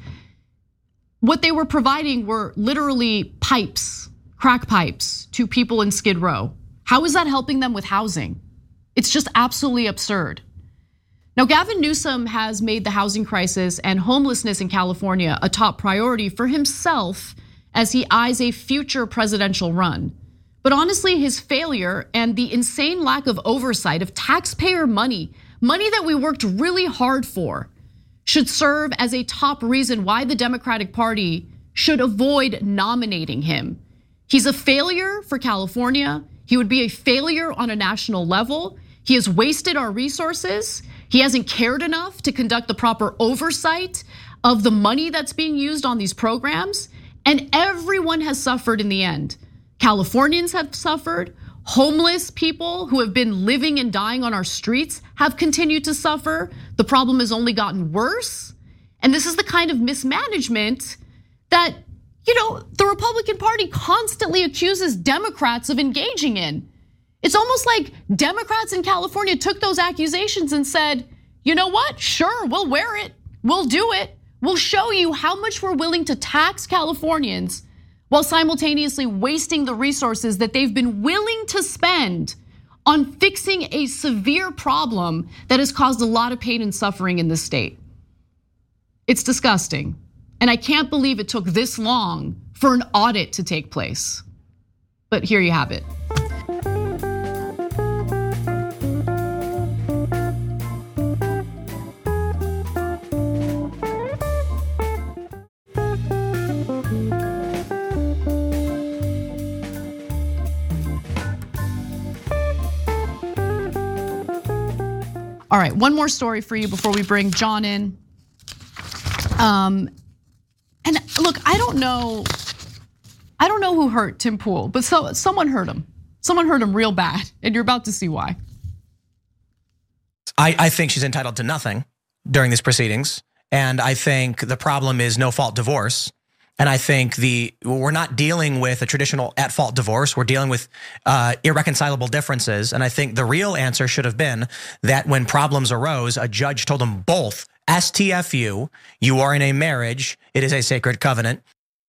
What they were providing were literally pipes, crack pipes to people in Skid Row. How is that helping them with housing? It's just absolutely absurd. Now, Gavin Newsom has made the housing crisis and homelessness in California a top priority for himself as he eyes a future presidential run. But honestly, his failure and the insane lack of oversight of taxpayer money, money that we worked really hard for, should serve as a top reason why the Democratic Party should avoid nominating him. He's a failure for California. He would be a failure on a national level. He has wasted our resources. He hasn't cared enough to conduct the proper oversight of the money that's being used on these programs. And everyone has suffered in the end. Californians have suffered. Homeless people who have been living and dying on our streets have continued to suffer. The problem has only gotten worse. And this is the kind of mismanagement that, you know, the Republican Party constantly accuses Democrats of engaging in. It's almost like Democrats in California took those accusations and said, you know what, sure, we'll wear it, we'll do it. We'll show you how much we're willing to tax Californians while simultaneously wasting the resources that they've been willing to spend on fixing a severe problem that has caused a lot of pain and suffering in this state. It's disgusting. And I can't believe it took this long for an audit to take place. But here you have it. All right, one more story for you before we bring John in. Um, and look, I don't know, I don't know who hurt Tim Pool, but so someone hurt him. Someone hurt him real bad, and you're about to see why. I, I think she's entitled to nothing during these proceedings, and I think the problem is no fault divorce. And I think the we're not dealing with a traditional at-fault divorce. We're dealing with uh, irreconcilable differences. And I think the real answer should have been that when problems arose, a judge told them both, S T F U, you are in a marriage. It is a sacred covenant.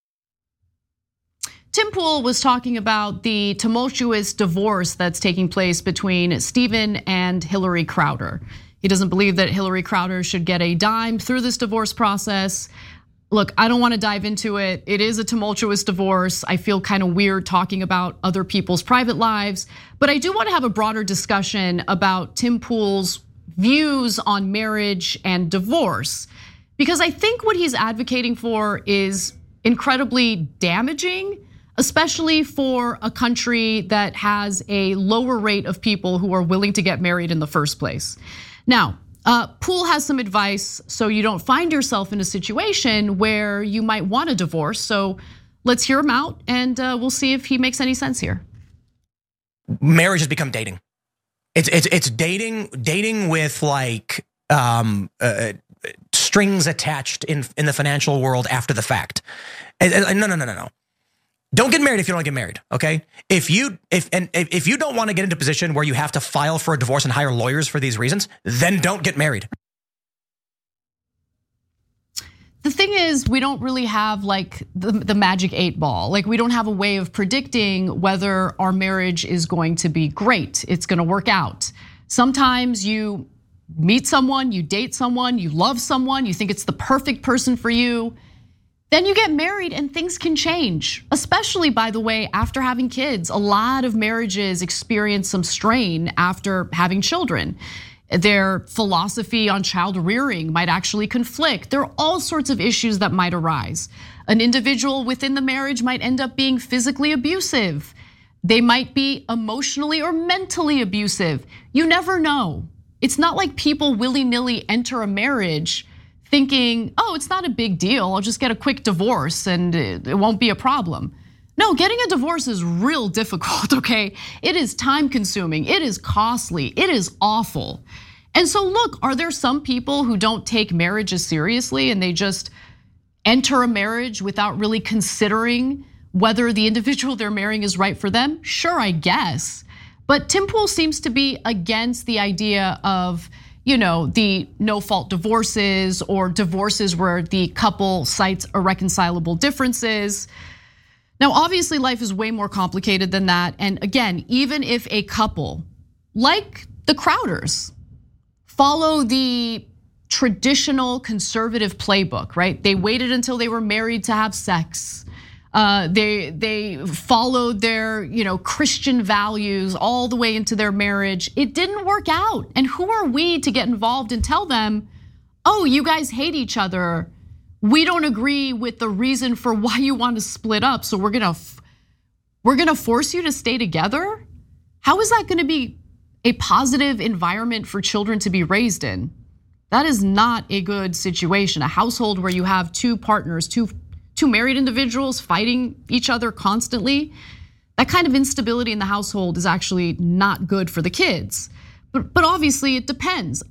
Tim Pool was talking about the tumultuous divorce that's taking place between Stephen and Hillary Crowder. He doesn't believe that Hillary Crowder should get a dime through this divorce process. Look, I don't want to dive into it. It is a tumultuous divorce. I feel kind of weird talking about other people's private lives, but I do want to have a broader discussion about Tim Pool's views on marriage and divorce, because I think what he's advocating for is incredibly damaging, especially for a country that has a lower rate of people who are willing to get married in the first place. Now, Uh, Pool has some advice so you don't find yourself in a situation where you might want a divorce. So let's hear him out, and we'll see if he makes any sense here. Marriage has become dating. It's it's it's dating dating with like um, uh, strings attached in in the financial world after the fact. No no no no no. Don't get married if you don't want to get married, okay? If you if and if you don't want to get into a position where you have to file for a divorce and hire lawyers for these reasons, then don't get married. The thing is, we don't really have like the, the magic eight ball. Like we don't have a way of predicting whether our marriage is going to be great. It's going to work out. Sometimes you meet someone, you date someone, you love someone, you think it's the perfect person for you. Then you get married and things can change, especially, by the way, after having kids. A lot of marriages experience some strain after having children. Their philosophy on child rearing might actually conflict. There are all sorts of issues that might arise. An individual within the marriage might end up being physically abusive. They might be emotionally or mentally abusive. You never know. It's not like people willy-nilly enter a marriage thinking, oh, it's not a big deal. I'll just get a quick divorce and it won't be a problem. No, getting a divorce is real difficult, okay? It is time consuming, it is costly, it is awful. And so look, are there some people who don't take marriages seriously and they just enter a marriage without really considering whether the individual they're marrying is right for them? Sure, I guess. But Tim Pool seems to be against the idea of, you know, the no fault divorces or divorces where the couple cites irreconcilable differences. Now, obviously life is way more complicated than that. And again, even if a couple like the Crowders follow the traditional conservative playbook, right? They waited until they were married to have sex. Uh, they they followed their you know Christian values all the way into their marriage. It didn't work out, and who are we to get involved and tell them, "Oh, you guys hate each other. We don't agree with the reason for why you want to split up, so we're gonna we're gonna force you to stay together"? How is that going to be a positive environment for children to be raised in? That is not a good situation. A household where you have two partners, two. Two married individuals fighting each other constantly, that kind of instability in the household is actually not good for the kids. But, but obviously it depends.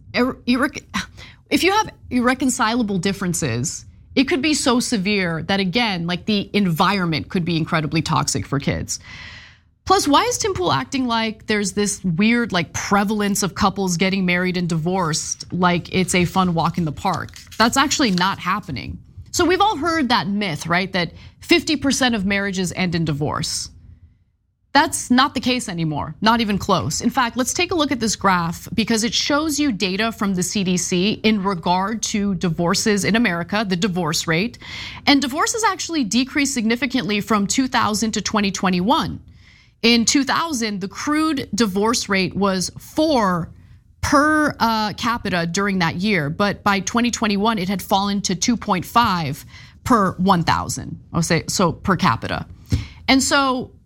If you have irreconcilable differences, it could be so severe that again, like the environment could be incredibly toxic for kids. Plus, why is Tim Pool acting like there's this weird like prevalence of couples getting married and divorced like it's a fun walk in the park? That's actually not happening. So we've all heard that myth, right? That fifty percent of marriages end in divorce. That's not the case anymore, not even close. In fact, let's take a look at this graph because it shows you data from the C D C in regard to divorces in America, the divorce rate. And divorces actually decreased significantly from two thousand to twenty twenty-one. In two thousand, the crude divorce rate was four per capita during that year, but by twenty twenty-one, it had fallen to two point five per one thousand, I'll say, so per capita. And so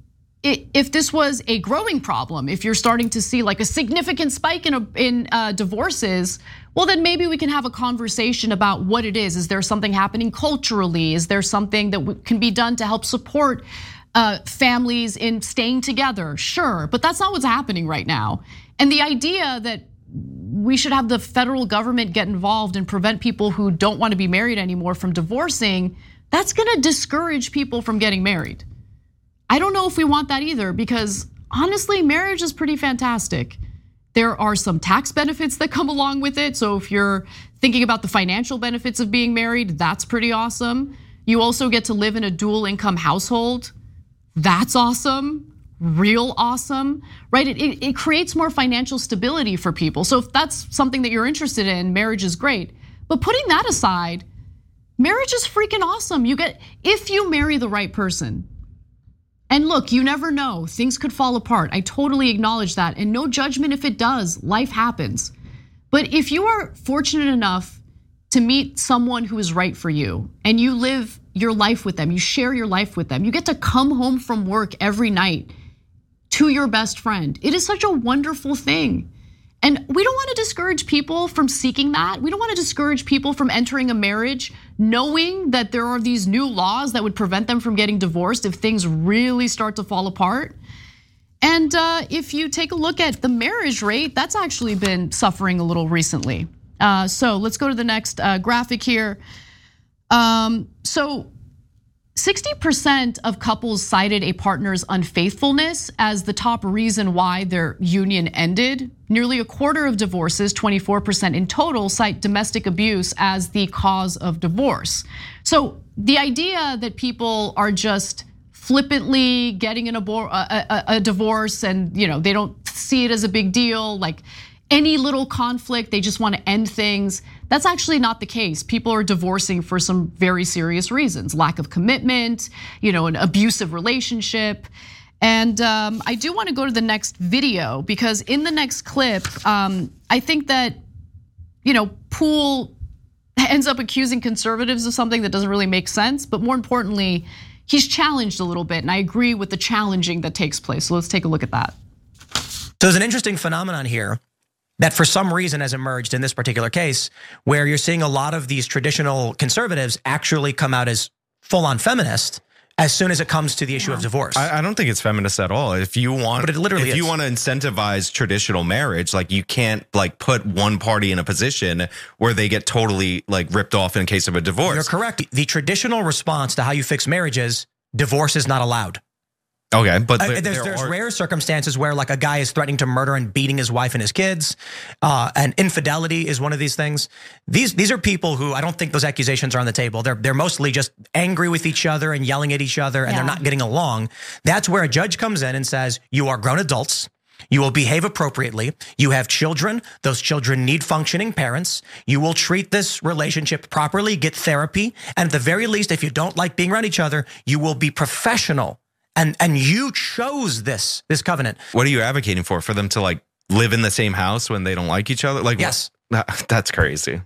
if this was a growing problem, if you're starting to see like a significant spike in a, in uh, divorces, well, then maybe we can have a conversation about what it is. Is there something happening culturally? Is there something that can be done to help support uh, families in staying together? Sure, but that's not what's happening right now. And the idea that we should have the federal government get involved and prevent people who don't want to be married anymore from divorcing, that's gonna discourage people from getting married. I don't know if we want that either, because honestly, marriage is pretty fantastic. There are some tax benefits that come along with it. So if you're thinking about the financial benefits of being married, that's pretty awesome. You also get to live in a dual income household. That's awesome. Real awesome, right? It, it, it creates more financial stability for people. So if that's something that you're interested in, marriage is great. But putting that aside, marriage is freaking awesome. You get, if you marry the right person, and look, you never know, things could fall apart. I totally acknowledge that, and no judgment if it does, life happens. But if you are fortunate enough to meet someone who is right for you, and you live your life with them, you share your life with them, you get to come home from work every night to your best friend. It is such a wonderful thing. And we don't want to discourage people from seeking that. We don't want to discourage people from entering a marriage knowing that there are these new laws that would prevent them from getting divorced if things really start to fall apart. And if you take a look at the marriage rate, that's actually been suffering a little recently. So let's go to the next graphic here. So sixty percent of couples cited a partner's unfaithfulness as the top reason why their union ended. Nearly a quarter of divorces, twenty-four percent in total, cite domestic abuse as the cause of divorce. So the idea that people are just flippantly getting an abor- a, a, a divorce and you know they don't see it as a big deal, like any little conflict, they just want to end things. That's actually not the case. People are divorcing for some very serious reasons: lack of commitment, you know, an abusive relationship. And I do want to go to the next video, because in the next clip, I think that, you know, Poole ends up accusing conservatives of something that doesn't really make sense. But more importantly, he's challenged a little bit, and I agree with the challenging that takes place. So let's take a look at that. So there's an interesting phenomenon here that for some reason has emerged in this particular case, where you're seeing a lot of these traditional conservatives actually come out as full-on feminist as soon as it comes to the issue yeah. of divorce. I, I don't think it's feminist at all. If you want, but it literally if is. you want to incentivize traditional marriage, like you can't like put one party in a position where they get totally like ripped off in case of a divorce. You're correct. The traditional response to how you fix marriage is divorce is not allowed. Okay, but there, there's, there's are... rare circumstances where like a guy is threatening to murder and beating his wife and his kids, uh, and infidelity is one of these things. These these are people who I don't think those accusations are on the table. They're they're mostly just angry with each other and yelling at each other, and yeah. they're not getting along. That's where a judge comes in and says, "You are grown adults. You will behave appropriately. You have children. Those children need functioning parents. You will treat this relationship properly, get therapy, and at the very least, if you don't like being around each other, you will be professional." And and you chose this this covenant. What are you advocating for? For them to like live in the same house when they don't like each other? Like, yes, what? That's crazy.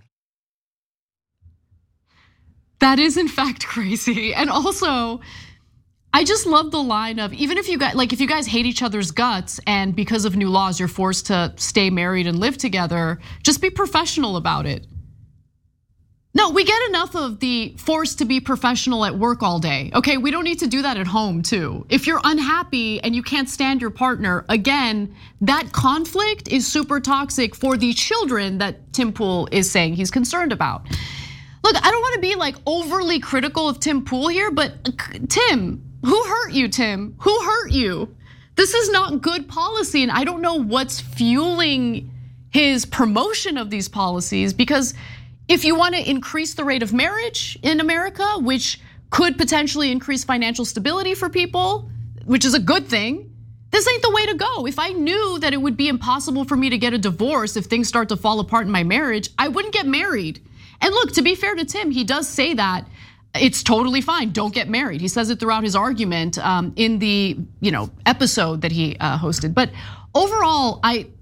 That is in fact crazy. And also, I just love the line of, even if you guys like if you guys hate each other's guts and because of new laws you're forced to stay married and live together, just be professional about it. No, we get enough of the forced to be professional at work all day. Okay, we don't need to do that at home too. If you're unhappy and you can't stand your partner, again, that conflict is super toxic for the children that Tim Poole is saying he's concerned about. Look, I don't want to be like overly critical of Tim Poole here, but Tim, who hurt you, Tim? Who hurt you? This is not good policy, and I don't know what's fueling his promotion of these policies, because if you want to increase the rate of marriage in America, which could potentially increase financial stability for people, which is a good thing, this ain't the way to go. If I knew that it would be impossible for me to get a divorce if things start to fall apart in my marriage, I wouldn't get married. And look, to be fair to Tim, he does say that it's totally fine, don't get married. He says it throughout his argument in the you know episode that he hosted. But overall, I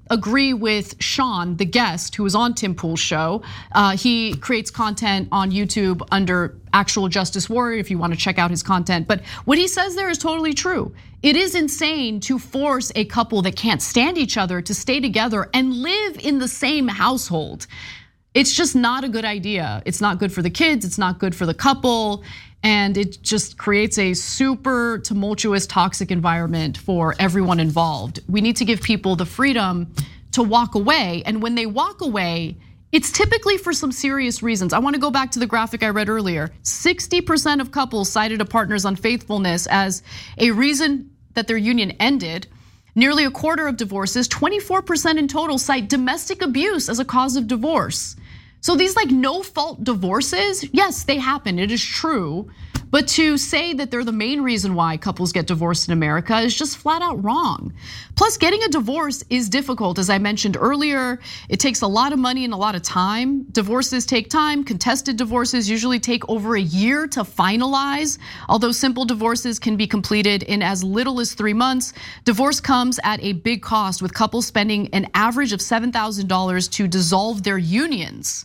agree with Sean, the guest who was on Tim Pool's show. Uh, he creates content on YouTube under Actual Justice Warrior if you want to check out his content. But what he says there is totally true. It is insane to force a couple that can't stand each other to stay together and live in the same household. It's just not a good idea. It's not good for the kids, it's not good for the couple. And it just creates a super tumultuous, toxic environment for everyone involved. We need to give people the freedom to walk away. And when they walk away, it's typically for some serious reasons. I wanna go back to the graphic I read earlier. sixty percent of couples cited a partner's unfaithfulness as a reason that their union ended. Nearly a quarter of divorces, twenty-four percent in total, cite domestic abuse as a cause of divorce. So these like no fault divorces, yes, they happen, it is true. But to say that they're the main reason why couples get divorced in America is just flat out wrong. Plus, getting a divorce is difficult, as I mentioned earlier. It takes a lot of money and a lot of time. Divorces take time. Contested divorces usually take over a year to finalize. Although simple divorces can be completed in as little as three months, divorce comes at a big cost, with couples spending an average of seven thousand dollars to dissolve their unions.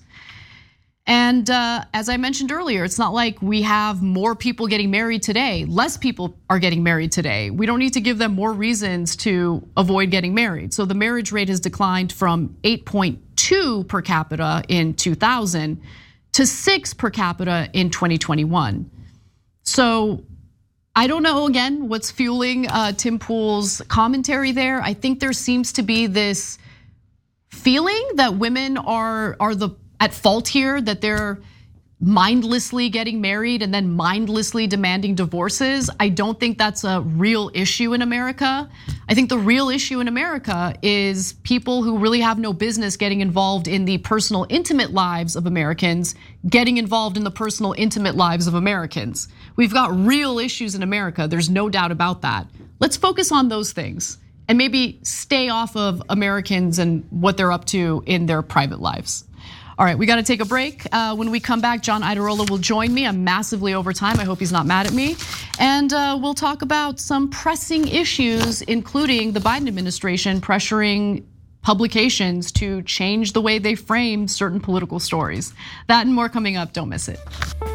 And uh, as I mentioned earlier, it's not like we have more people getting married today. Less people are getting married today. We don't need to give them more reasons to avoid getting married. So the marriage rate has declined from eight point two per capita in two thousand to six per capita in twenty twenty-one. So I don't know, again, what's fueling Tim Pool's commentary there. I think there seems to be this feeling that women are, are the at fault here, that they're mindlessly getting married and then mindlessly demanding divorces. I don't think that's a real issue in America. I think the real issue in America is people who really have no business getting involved in the personal, intimate lives of Americans, getting involved in the personal, intimate lives of Americans. We've got real issues in America, there's no doubt about that. Let's focus on those things and maybe stay off of Americans and what they're up to in their private lives. All right, we got to take a break. Uh, when we come back, John Iadarola will join me. I'm massively over time. I hope he's not mad at me. And uh, we'll talk about some pressing issues, including the Biden administration pressuring publications to change the way they frame certain political stories. That and more coming up. Don't miss it.